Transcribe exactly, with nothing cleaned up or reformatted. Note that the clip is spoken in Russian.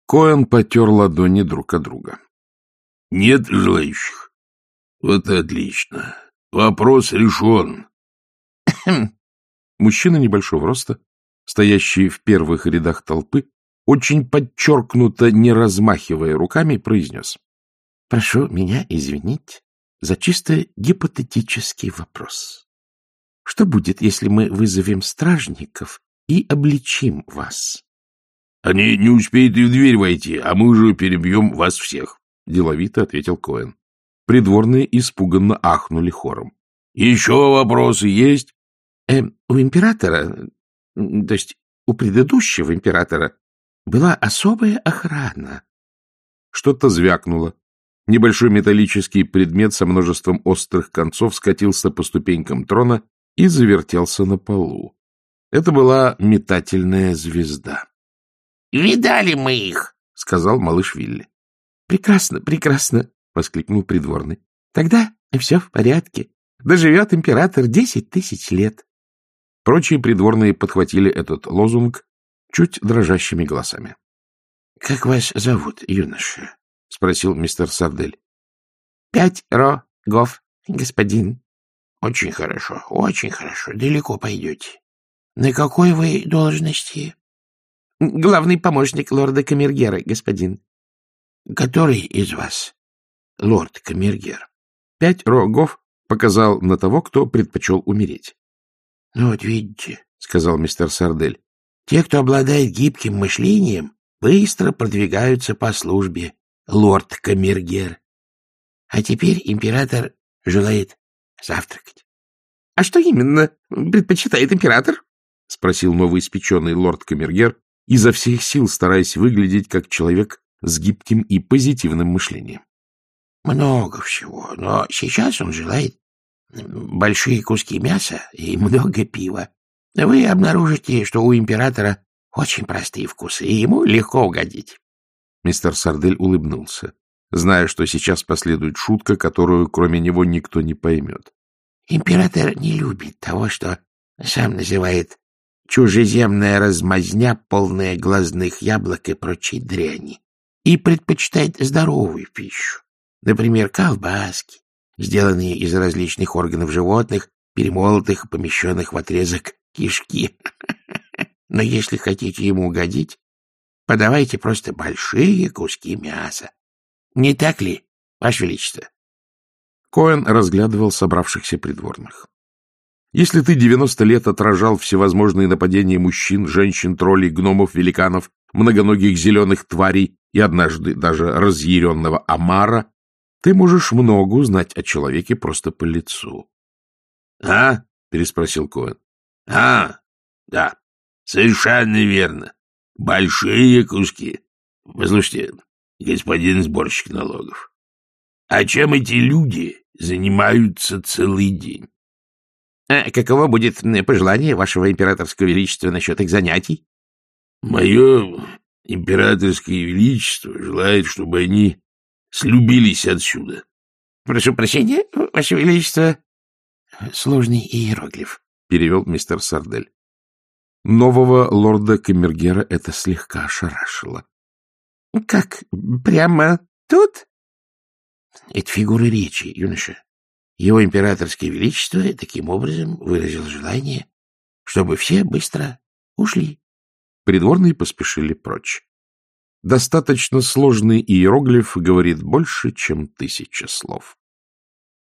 Коэн потер ладони друг от друга. — Нет желающих? Вот отлично. Вопрос решен. Мужчина небольшого роста, стоящий в первых рядах толпы, очень подчеркнуто, не размахивая руками, произнес: — Прошу меня извинить за чисто гипотетический вопрос. Что будет, если мы вызовем стражников и обличим вас? — Они не успеют и в дверь войти, а мы уже перебьем вас всех, — деловито ответил Коэн. Придворные испуганно ахнули хором. — Еще вопросы есть? Э, у императора, то есть у предыдущего императора, была особая охрана. Что-то звякнуло. Небольшой металлический предмет со множеством острых концов скатился по ступенькам трона и завертелся на полу. Это была метательная звезда. — Видали мы их, — сказал малыш Вилли. — Прекрасно, прекрасно, — воскликнул придворный. — Тогда все в порядке. Доживет император десять тысяч лет. Прочие придворные подхватили этот лозунг чуть дрожащими голосами. — Как вас зовут, юноша? — спросил мистер Сардель. — Пять рогов, господин. — Очень хорошо, очень хорошо. Далеко пойдете. — На какой вы должности? — Главный помощник лорда Камергера, господин. — Который из вас лорд Камергер? Пять рогов показал на того, кто предпочел умереть. — Ну вот видите, — сказал мистер Сардель, — те, кто обладает гибким мышлением, быстро продвигаются по службе, лорд Камергер. А теперь император желает завтракать. — А что именно предпочитает император? — спросил новоиспеченный лорд Камергер, изо всех сил стараясь выглядеть как человек с гибким и позитивным мышлением. — Много всего, но сейчас он желает большие куски мяса и много пива. Вы обнаружите, что у императора очень простые вкусы, и ему легко угодить. Мистер Сардель улыбнулся, зная, что сейчас последует шутка, которую кроме него никто не поймет. Император не любит того, что сам называет чужеземная размазня, полная глазных яблок и прочей дряни, и предпочитает здоровую пищу, например, колбаски, сделанные из различных органов животных, перемолотых и помещенных в отрезок кишки. Но если хотите ему угодить, подавайте просто большие куски мяса. Не так ли, Ваше Величество? Коэн разглядывал собравшихся придворных. Если ты девяносто лет отражал всевозможные нападения мужчин, женщин, троллей, гномов, великанов, многоногих зеленых тварей и однажды даже разъяренного омара, ты можешь много узнать о человеке просто по лицу. — А? — переспросил Коэн. — А, да, совершенно верно. Большие куски. Послушайте, господин сборщик налогов, а чем эти люди занимаются целый день? — А каково будет пожелание вашего императорского величества насчет их занятий? — Мое императорское величество желает, чтобы они слюбились отсюда. — Прошу прощения, Ваше Величество. — Сложный иероглиф, — перевел мистер Сардель. Нового лорда Камергера это слегка ошарашило. — Как, прямо тут? — Это фигуры речи, юноша. Его императорское величество таким образом выразил желание, чтобы все быстро ушли. Придворные поспешили прочь. Достаточно сложный иероглиф говорит больше, чем тысяча слов.